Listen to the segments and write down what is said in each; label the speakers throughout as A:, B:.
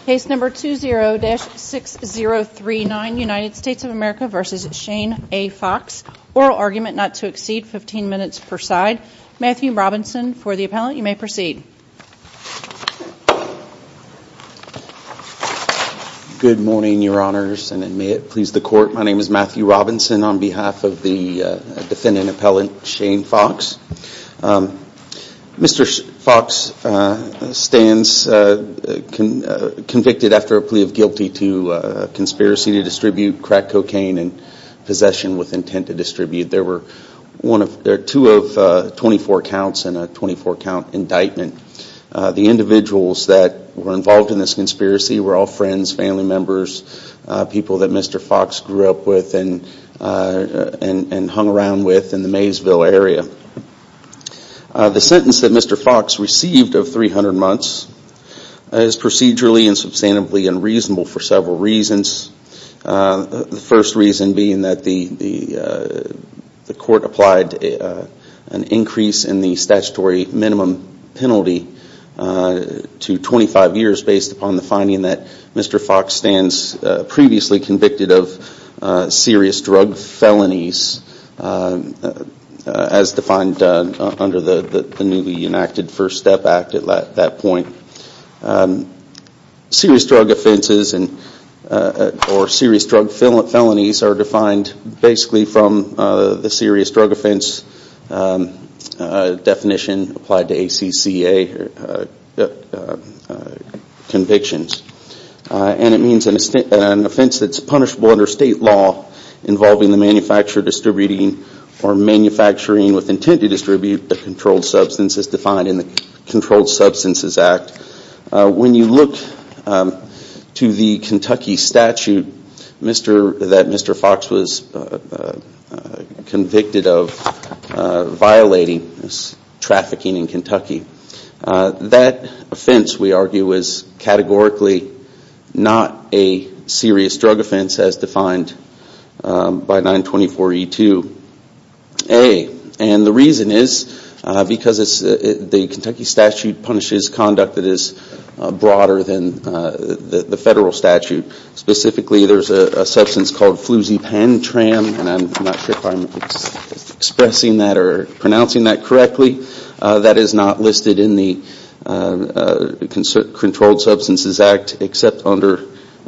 A: Case number 20-6039, United States of America v. Shane A. Fox. Oral argument not to exceed 15 minutes per side. Matthew Robinson for the appellant. You may proceed.
B: Good morning, Your Honors, and may it please the Court. My name is Matthew Robinson on behalf of the defendant appellant Shane Fox. Mr. Fox stands convicted after a plea of guilty to conspiracy to distribute crack cocaine and possession with intent to distribute. There were two of 24 counts and a 24-count indictment. The individuals that were involved in this conspiracy were all friends, family members, people that Mr. Fox grew up with and hung around with in the Maysville area. The sentence that Mr. Fox received of 300 months is procedurally and substantively unreasonable for several reasons. The first reason being that the court applied an increase in the statutory minimum penalty to 25 years based upon the finding that Mr. Fox stands previously convicted of serious drug felonies as defined under the newly enacted First Step Act at that point. Serious drug offenses or serious drug felonies are defined basically from the serious drug offense definition applied to ACCA convictions. And it means an offense that's punishable under state law involving the manufacture, distributing, or manufacturing with intent to distribute a controlled substance as defined in the Controlled Substances Act. When you look to the Kentucky statute that Mr. Fox was convicted of violating, this trafficking in Kentucky, that offense, we argue, is categorically not a serious drug offense as defined by 924E2A. And the reason is because the Kentucky statute punishes conduct that is broader than the federal statute. Specifically, there's a substance called fluzepantram, and I'm not sure if I'm expressing that or pronouncing that correctly, that is not listed in the Controlled Substances Act except under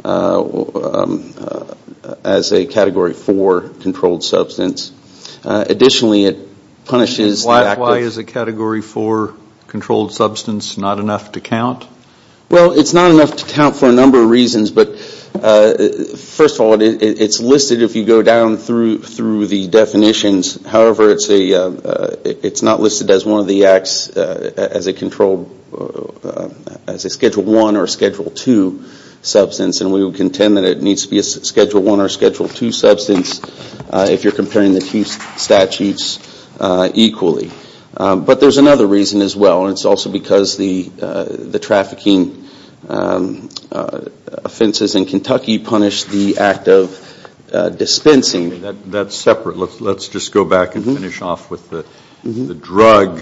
B: as a Category 4 controlled substance. Additionally, it punishes the act of...
C: Why is a Category 4 controlled substance not enough to count?
B: Well, it's not enough to count for a number of reasons, but first of all, it's listed if you go down through the definitions. However, it's not listed as one of the acts as a controlled, as a Schedule 1 or Schedule 2 substance, and we would contend that it needs to be a Schedule 1 or Schedule 2 substance if you're comparing the two statutes equally. But there's another reason as well, and it's also because the trafficking offenses in Kentucky punish the act of dispensing.
C: That's separate. Let's just go back and finish off with the drug.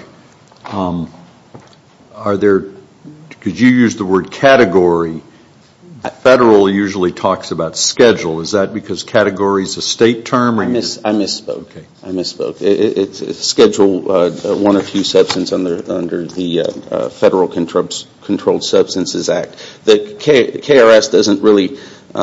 C: Could you use the word category? Federal usually talks about schedule. Is that because category is a state term?
B: I misspoke.
C: Okay.
B: I misspoke. It's Schedule 1 or 2 substance under the Federal Controlled Substances Act. The KRS doesn't really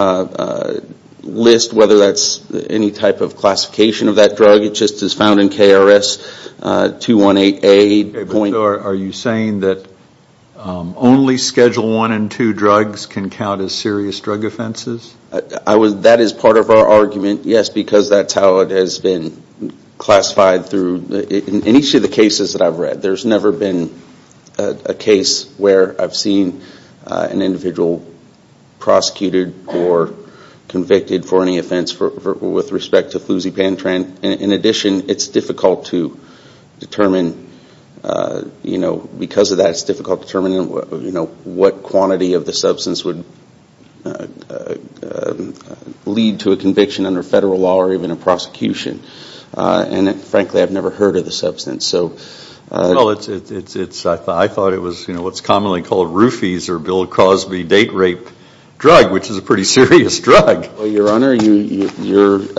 B: list whether that's any type of classification of that drug. It just is found in KRS 218A.
C: Okay, but are you saying that only Schedule 1 and 2 drugs can count as serious drug offenses?
B: That is part of our argument, yes, because that's how it has been classified through, in each of the cases that I've read. There's never been a case where I've seen an individual prosecuted or convicted for any offense with respect to fluzepantram. In addition, it's difficult to determine, because of that, it's difficult to determine, what quantity of the substance would lead to a conviction under federal law or even a prosecution. And frankly, I've never heard of the substance. So,
C: well, I thought it was what's commonly called roofies or Bill Cosby date rape drug, which is a pretty serious drug.
B: Well, Your Honor, you've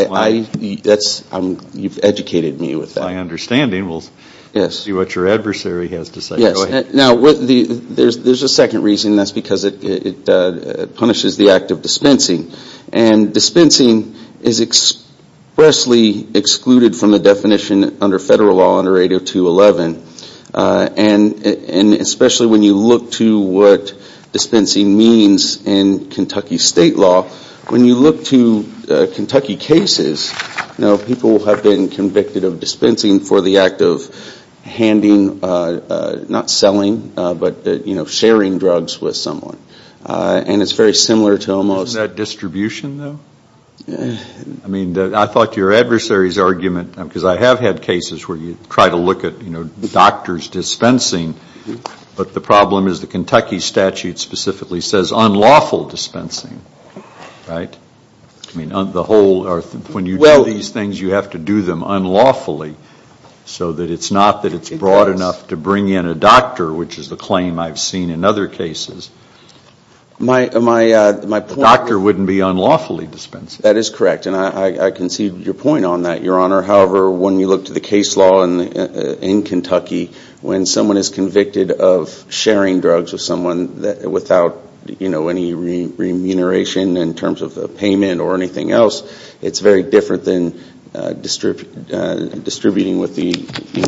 B: educated me with that.
C: My understanding. We'll see what your adversary has to say.
B: Yes.
C: Go ahead.
B: Now, there's a second reason. That's because it punishes the act of dispensing. And dispensing is expressly excluded from the definition under federal law under 802.11. And especially when you look to what dispensing means in Kentucky state law, when you look to Kentucky cases, people have been convicted of dispensing for the act of handing, not selling, but sharing drugs with someone. And it's very similar to almost...
C: Isn't that distribution, though? I mean, I thought your adversary's argument, because I have had cases where you try to look at, doctors dispensing, but the problem is the Kentucky statute specifically says unlawful dispensing, right? I mean, when you do these things, you have to do them unlawfully, so that it's not that it's broad enough to bring in a doctor, which is the claim I've seen in other cases.
B: My point...
C: The doctor wouldn't be unlawfully dispensing.
B: That is correct, and I concede your point on that, Your Honor. However, when you look to the case law in Kentucky, when someone is convicted of sharing drugs with someone without any remuneration in terms of the payment or anything else, it's very different than distributing with the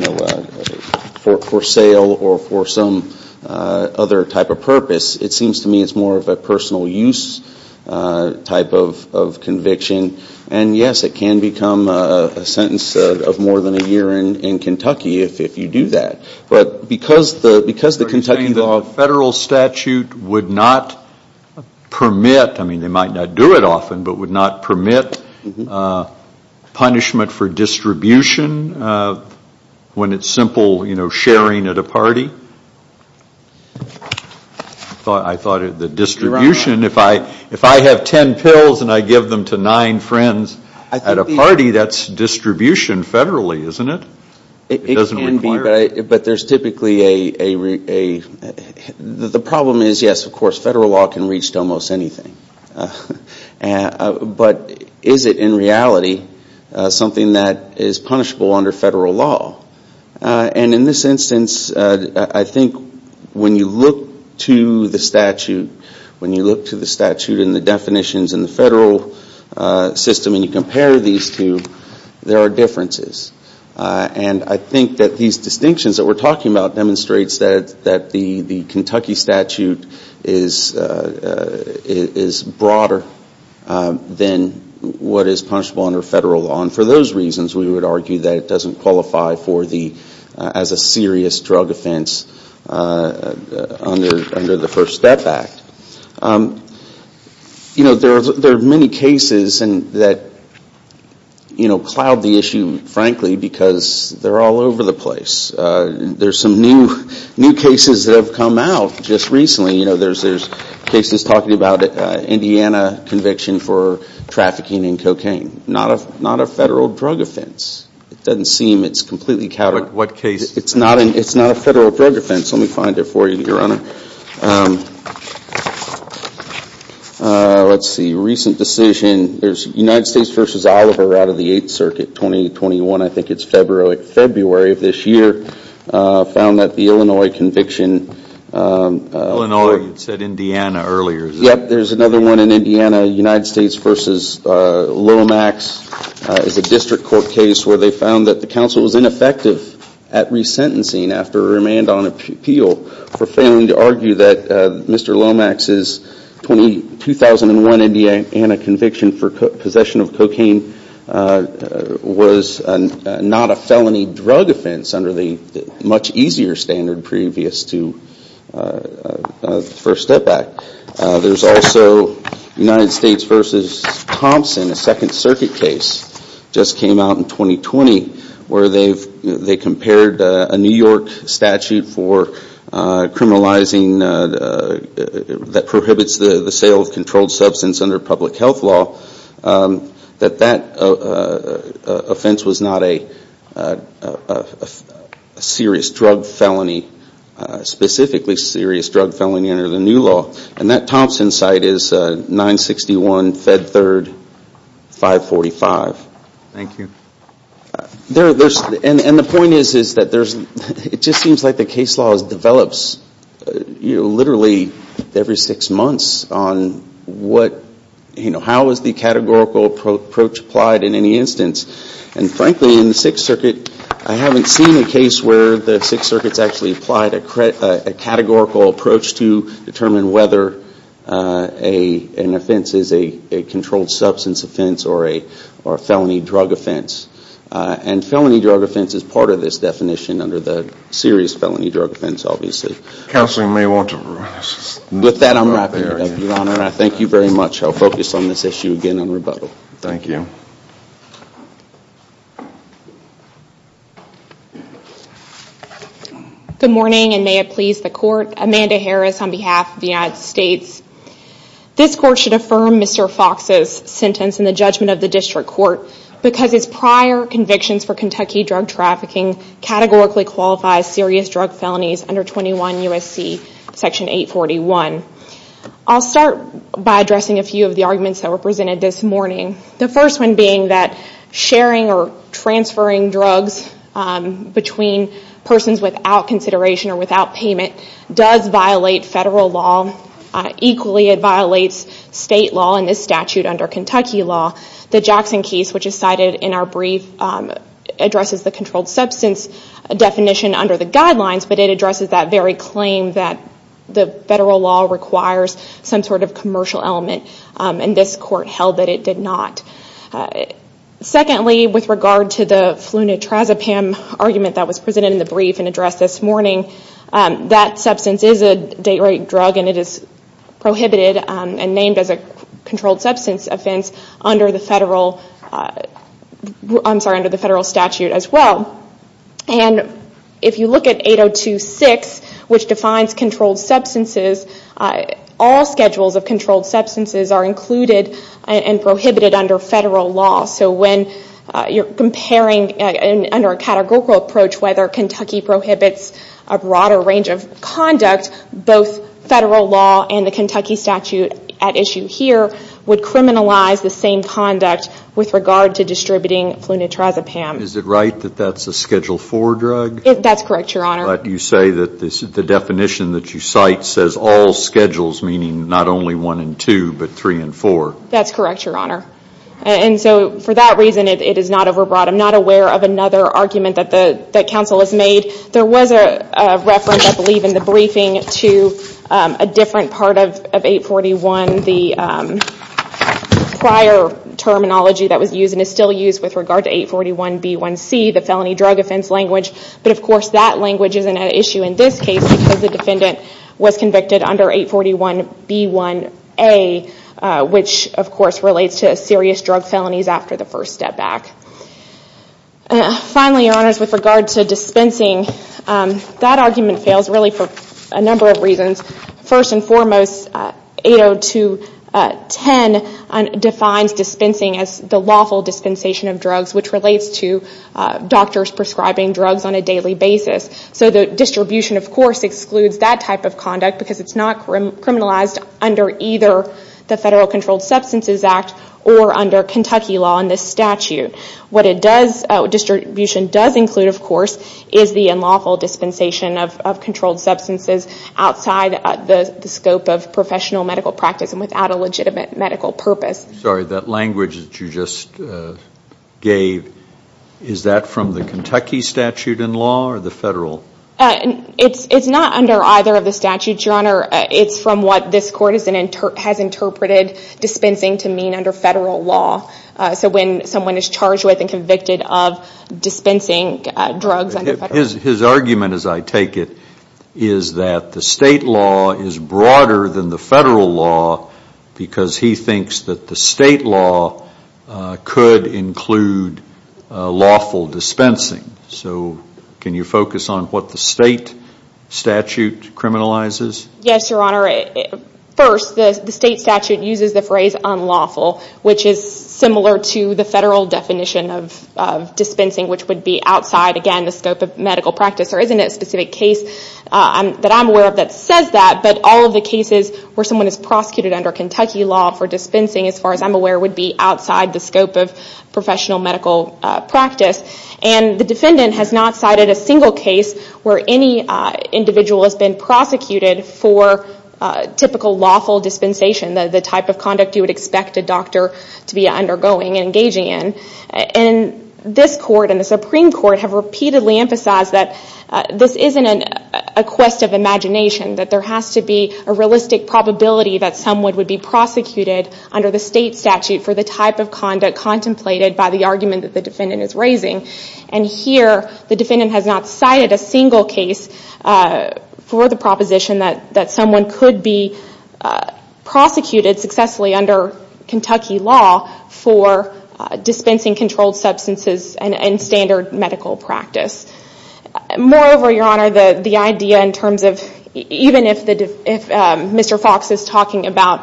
B: for sale or for some other type of purpose. It seems to me it's more of a personal use type of conviction. And yes, it can become a sentence of more than a year in Kentucky if you do that. But because the Kentucky law...
C: The federal statute would not permit, I mean, they might not do it often, but would not permit punishment for distribution when it's simple, sharing at a party. I thought the distribution, if I have 10 pills and I give them to 9 friends at a party, that's distribution federally, isn't it?
B: It can be, but there's typically the problem is, yes, of course, federal law can reach to almost anything. But is it in reality something that is punishable under federal law? And in this instance, I think when you look to the statute, and the definitions in the federal system and you compare these two, there are differences. And I think that these distinctions that we're talking about demonstrates that the Kentucky statute is broader than what is punishable under federal law. And for those reasons, we would argue that it doesn't qualify for as a serious drug offense under the First Step Act. There are many cases that cloud the issue, frankly, because they're all over the place. There's some new cases that have come out just recently. There's cases talking about Indiana conviction for trafficking in cocaine, not a federal drug offense. It doesn't seem it's completely counter.
C: What case?
B: It's not a federal drug offense. Let me find it for you, Your Honor. Let's see. Recent decision. There's United States versus Oliver out of the 8th Circuit, 2021. I think it's February of this year. Found that the Illinois conviction.
C: Illinois. You said Indiana earlier.
B: Yep. There's another one in Indiana. United States versus Lomax is a district court case where they found that the counsel was ineffective at resentencing after a remand on appeal for failing to argue that Mr. Lomax's 2001 Indiana conviction for possession of cocaine was not a felony drug offense under the much easier standard previous to the First Step Act. There's also United States versus Thompson, a Second Circuit case, just came out in 2020, where they compared a New York statute for criminalizing that prohibits the sale of controlled substance under public health law, that offense was not a serious drug felony specifically serious drug felony under the new law. And that Thompson site is 961 Fed 3rd 545.
C: Thank you.
B: And the point is that it just seems like the case law develops literally every 6 months on how is the categorical approach applied in any instance. And frankly, in the Sixth Circuit, I haven't seen a case where the Sixth Circuit's actually applied a categorical approach to determine whether an offense is a controlled substance offense or a felony drug offense. And felony drug offense is part of this definition under the serious felony drug offense, obviously.
D: Counsel, you may want to...
B: With that, I'm wrapping it up, Your Honor, and I thank you very much. I'll focus on this issue again on rebuttal.
D: Thank you.
E: Good morning, and may it please the Court. Amanda Harris on behalf of the United States. This Court should affirm Mr. Fox's sentence in the judgment of the District Court because his prior convictions for Kentucky drug trafficking categorically qualify as serious drug felonies under 21 U.S.C. Section 841. I'll start by addressing a few of the arguments that were presented this morning. The first one being that sharing or transferring drugs between persons without consideration or without payment does violate federal law. Equally, it violates state law and this statute under Kentucky law. The Jackson case, which is cited in our brief, addresses the controlled substance definition under the guidelines, but it addresses that very claim that the federal law requires some sort of commercial element, and this Court held that it did not. Secondly, with regard to the flunitrazepam argument that was presented in the brief and addressed this morning, that substance is a date rape drug and it is prohibited and named as a controlled substance offense under the federal statute as well. And if you look at 802.6, which defines controlled substances, all schedules of controlled substances are included and prohibited under federal law. So when you're comparing under a categorical approach whether Kentucky prohibits a broader range of conduct, both federal law and the Kentucky statute at issue here would criminalize the same conduct with regard to distributing flunitrazepam.
C: Is it right that that's a Schedule IV drug?
E: That's correct, Your Honor.
C: But you say that the definition that you cite says all schedules, meaning not only 1 and 2, but 3 and 4.
E: That's correct, Your Honor. And so for that reason, it is not overbroad. I'm not aware of another argument that counsel has made. There was a reference, I believe, in the briefing to a different part of 841, the prior terminology that was used and is still used with regard to 841B1C, the felony drug offense language. But of course, that language isn't an issue in this case because the defendant was convicted under 841B1A, which of course relates to serious drug felonies after the first step back. Finally, Your Honors, with regard to dispensing, that argument fails really for a number of reasons. First and foremost, 802.10 defines dispensing as the lawful dispensation of drugs, which relates to doctors prescribing drugs on a daily basis. So the distribution, of course, excludes that type of conduct because it's not criminalized under either the Federal Controlled Substances Act or under Kentucky law in this statute. What it does, distribution does include, of course, is the unlawful dispensation of controlled substances outside the scope of professional medical practice and without a legitimate medical purpose.
C: Sorry, that language that you just gave, is that from the Kentucky statute and law or the federal?
E: It's not under either of the statutes, Your Honor. It's from what this Court has interpreted dispensing to mean under federal law. So when someone is charged with and convicted of dispensing drugs under federal law.
C: His argument, as I take it, is that the state law is broader than the federal law because he thinks that the state law could include lawful dispensing. So can you focus on what the state statute criminalizes?
E: Yes, Your Honor. First, the state statute uses the phrase unlawful, which is similar to the federal definition of dispensing, which would be outside, again, the scope of medical practice. There isn't a specific case that I'm aware of that says that, but all of the cases where someone is prosecuted under Kentucky law for dispensing, as far as I'm aware, would be outside the scope of professional medical practice. And the defendant has not cited a single case where any individual has been prosecuted for typical lawful dispensation, the type of conduct you would expect a doctor to be undergoing and engaging in. And this court and the Supreme Court have repeatedly emphasized that this isn't a quest of imagination, that there has to be a realistic probability that someone would be prosecuted under the state statute for the type of conduct contemplated by the argument that the defendant is raising. And here, the defendant has not cited a single case for the proposition that someone could be prosecuted successfully under Kentucky law for dispensing controlled substances and standard medical practice. Moreover, Your Honor, the idea in terms of even if Mr. Fox is talking about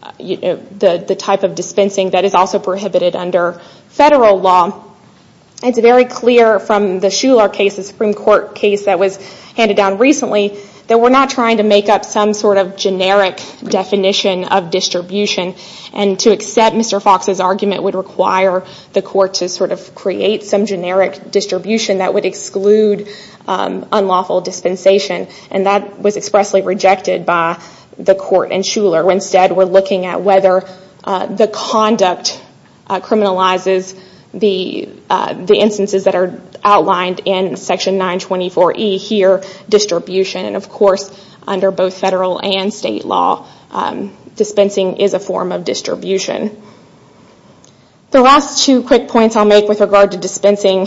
E: the type of dispensing that is also prohibited under federal law, it's very clear from the Shuler case, the Supreme Court case that was handed down recently, that we're not trying to make up some sort of generic definition of distribution. And to accept Mr. Fox's argument would require the court to sort of create some generic distribution that would exclude unlawful dispensation. And that was expressly rejected by the court in Shuler. Instead, we're looking at whether the conduct criminalizes the instances that are outlined in Section 924E, here, distribution. And of course, under both federal and state law, dispensing is a form of distribution. The last two quick points I'll make with regard to dispensing.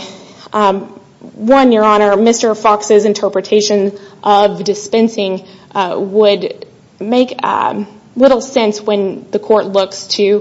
E: One, Your Honor, Mr. Fox's interpretation of dispensing would make little sense when the court looks to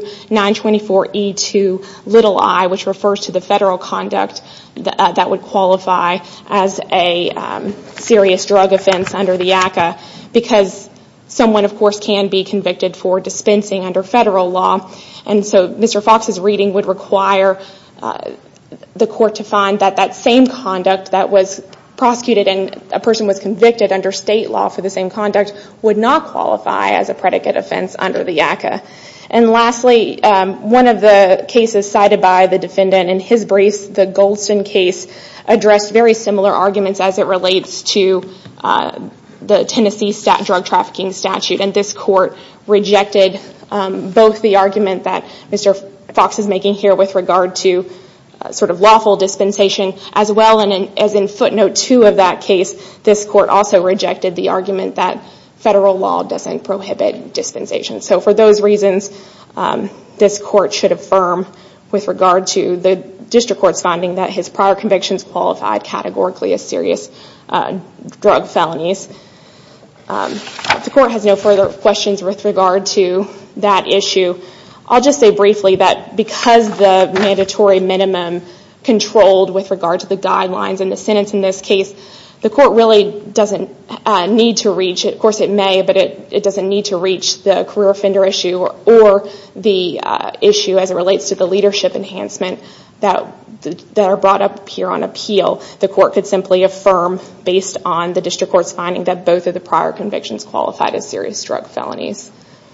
E: 924E2i, which refers to the federal conduct that would qualify as a serious drug offense under the ACCA, because someone, of course, can be convicted for dispensing under federal law. And so Mr. Fox's reading would require the court to find that that same conduct that was prosecuted and a person was convicted under state law for the same conduct would not qualify as a predicate offense under the ACCA. And lastly, one of the cases cited by the defendant in his briefs, the Goldston case, addressed very similar arguments as it relates to the Tennessee drug trafficking statute. And this court rejected both the argument that Mr. Fox is making here with regard to sort of lawful dispensation, as well as in footnote 2 of that case, this court also rejected the argument that federal law doesn't prohibit dispensation. So for those reasons, this court should affirm with regard to the district court's finding that his prior convictions qualified categorically as serious drug felonies. If the court has no further questions with regard to that issue, I'll just say briefly that because the mandatory minimum controlled with regard to the guidelines and the sentence in this case, the court really doesn't need to reach, of course it may, but it doesn't need to reach the career offender issue or the issue as it relates to the leadership enhancement that are brought up here on appeal. The court could simply affirm based on the district court's finding that both of the prior convictions qualified as serious drug felonies.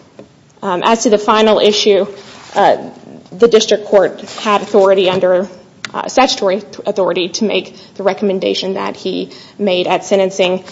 E: As to the final issue, the district court had authority under statutory authority to make the recommendation that he made at sentencing,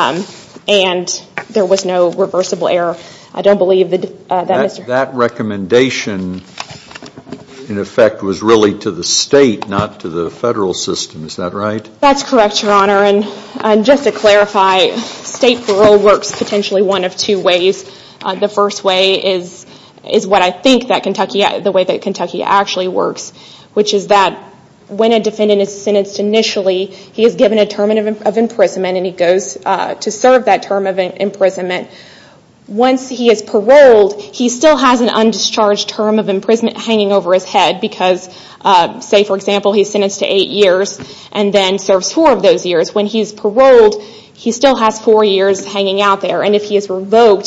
E: and there was no reversible error. I don't believe that recommendation,
C: in effect, was really to the state, not to the federal system. Is that right? That's correct,
E: Your Honor. And just to clarify, state parole works potentially one of two ways. The first way is what I think that the way that Kentucky actually works, which is that when a defendant is sentenced initially, he is given a term of imprisonment and he goes to serve that term of imprisonment. Once he is paroled, he still has an undischarged term of imprisonment hanging over his head because, say, for example, he's sentenced to 8 years and then serves 4 of those years. When he's paroled, he still has 4 years hanging out there. And if he is revoked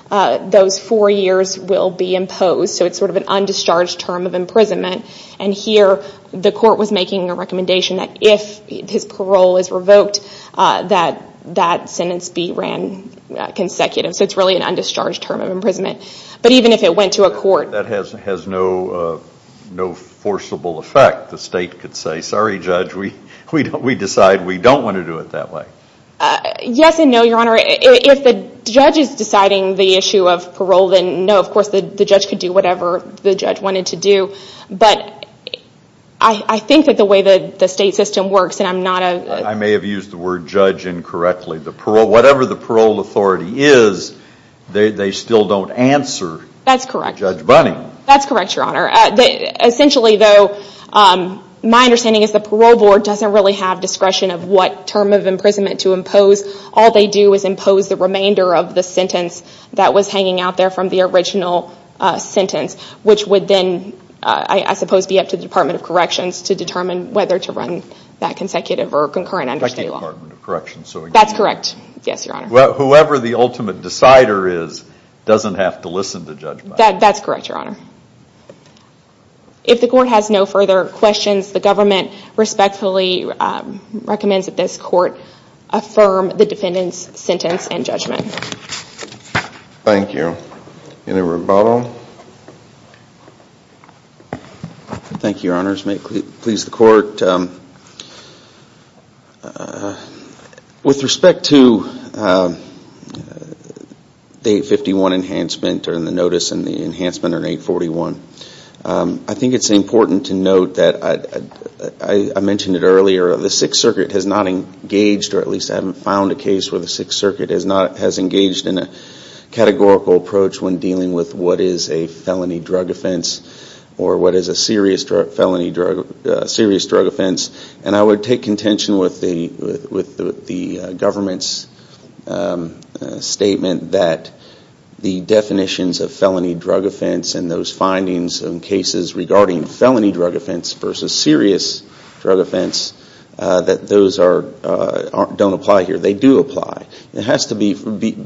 E: those 4 years will be imposed. So it's sort of an undischarged term of imprisonment. And here the court was making a recommendation that if his parole is revoked, that sentence be ran consecutive. So it's really an undischarged term of imprisonment. But even if it went to a court...
C: That has no forcible effect. The state could say, sorry, Judge, we decide we don't want to do it that way.
E: Yes and no, Your Honor. If the judge is deciding the issue of parole, then no, of course the judge could do whatever the judge wanted to do. But I think that the way the state system works, and I'm not a...
C: I may have used the word judge incorrectly. Whatever the parole authority is, they still don't answer.
E: That's correct.
C: Judge Bunning.
E: That's correct, Your Honor. Essentially, though, my understanding is the parole board doesn't really have discretion of what term of imprisonment to impose. All they do is impose the remainder of the sentence that was hanging out there from the original sentence, which would then, I suppose, be up to the Department of Corrections to determine whether to run that consecutive or concurrent under state law.
C: Department of Corrections. So
E: that's correct. Yes, Your Honor.
C: Well, whoever the ultimate decider is doesn't have to listen to Judge Bunning.
E: That's correct, Your Honor. If the court has no further questions, the government respectfully recommends that this court affirm the defendant's sentence and judgment.
D: Thank you. Any rebuttal?
B: Thank you, Your Honors. May it please the court. With respect to the 851 enhancement or the notice and the enhancement on 841, I think it's important to note that I mentioned it earlier. The Sixth Circuit has not engaged, or at least I haven't found a case where the Sixth Circuit has engaged in a categorical approach when dealing with what is a felony drug offense or what is a serious drug offense. And I would take contention with the government's statement that the definitions of felony drug offense and those findings in cases regarding felony drug offense versus serious drug offense, that those don't apply here. They do apply. It has to be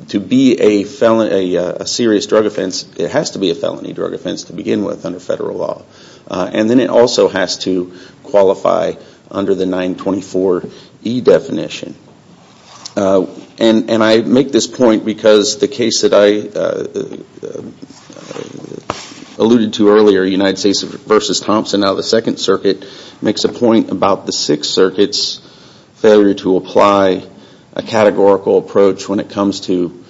B: a serious drug offense. It has to be a felony drug offense to begin with under federal law, and then it also has to qualify under the 924E definition. And I make this point because the case that I alluded to earlier, United States versus Thompson, now the Second Circuit, makes a point about the Sixth Circuit's failure to apply a categorical approach when it comes to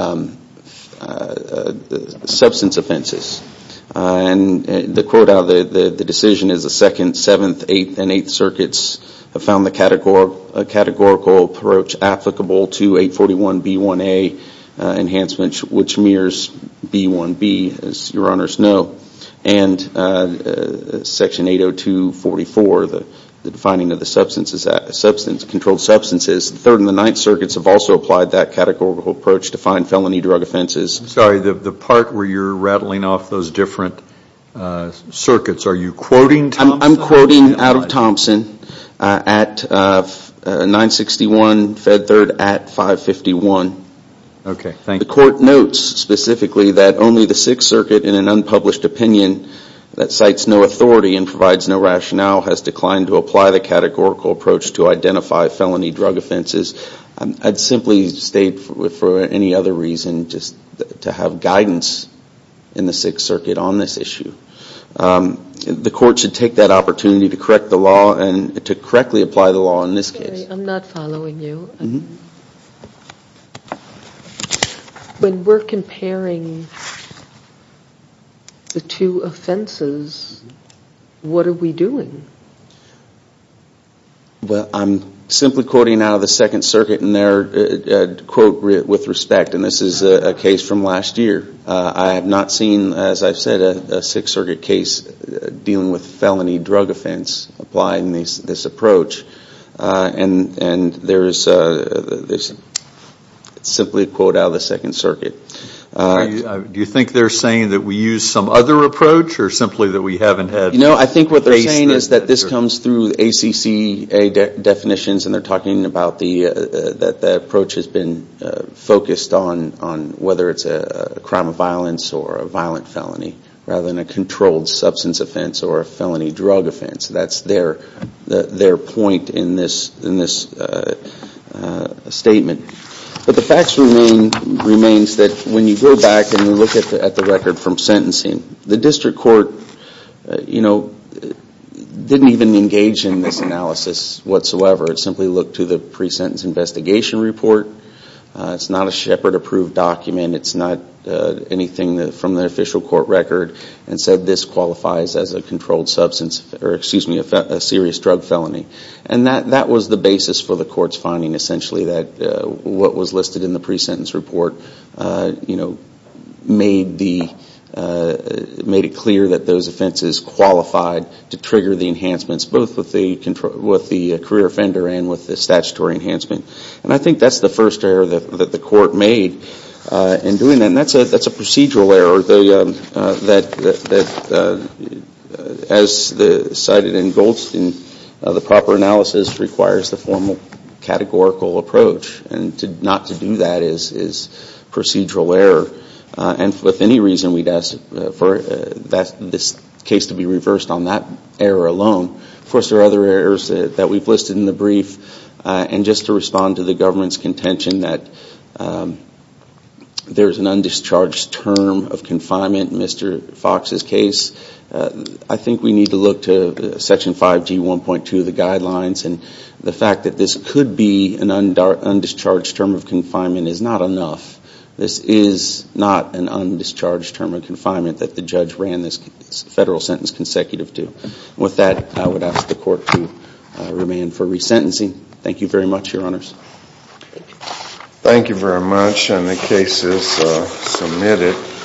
B: substance offenses. And the quote out of the decision is the Second, Seventh, Eighth, and Eighth Circuits have found the categorical approach applicable to 841B1A enhancement, which mirrors B1B, as Your Honors know, and Section 802.44, the defining of the controlled substances. The Third and the Ninth Circuits have also applied that categorical approach to find felony drug offenses.
C: I'm sorry, the part where you're rattling off those different circuits, are you quoting Thompson?
B: I'm quoting out of Thompson at 961 Fed Third at 551.
C: Okay, thank you.
B: The court notes specifically that only the Sixth Circuit, in an unpublished opinion that cites no authority and provides no rationale, has declined to apply the categorical approach to identify felony drug offenses. I'd simply state for any other reason just to have guidance in the Sixth Circuit on this issue. The court should take that opportunity to correct the law and to correctly apply the law in this case.
F: I'm not following you. Mm-hmm. When we're comparing the two offenses, what are we doing?
B: Well, I'm simply quoting out of the Second Circuit in their quote with respect, and this is a case from last year. I have not seen, as I've said, a Sixth Circuit case dealing with felony drug offense applying this approach, and there's simply a quote out of the Second Circuit.
C: Do you think they're saying that we use some other approach, or simply that we haven't had?
B: I think what they're saying is that this comes through ACCA definitions, and they're talking about that the approach has been focused on whether it's a crime of violence or a violent felony, rather than a controlled substance offense or a felony drug offense. That's their point in this statement. But the facts remains that when you go back and you look at the record from sentencing, the district court, didn't even engage in this analysis whatsoever. It simply looked to the pre-sentence investigation report. It's not a Shepard-approved document. It's not anything from the official court record, and said this qualifies as a controlled substance, a serious drug felony. And that was the basis for the court's finding, essentially, that what was listed in the pre-sentence report, made it clear that those offenses qualified to trigger the enhancements, both with the career offender and with the statutory enhancement. And I think that's the first error that the court made in doing that. And that's a procedural error as cited in Goldstein, the proper analysis requires the formal categorical approach, and not to do that is procedural error. And if any reason, we'd ask for this case to be reversed on that error alone. Of course, there are other errors that we've listed in the brief. And just to respond to the government's contention that there's an undischarged term of confinement in Mr. Fox's case, I think we need to look to Section 5G 1.2 of the guidelines, and the fact that this could be an undischarged term of confinement is not enough. This is not an undischarged term of confinement that the judge ran this federal sentence consecutive to. With that, I would ask the court to remand for resentencing. Thank you very much, Your Honors.
D: Thank you very much, and the case is submitted.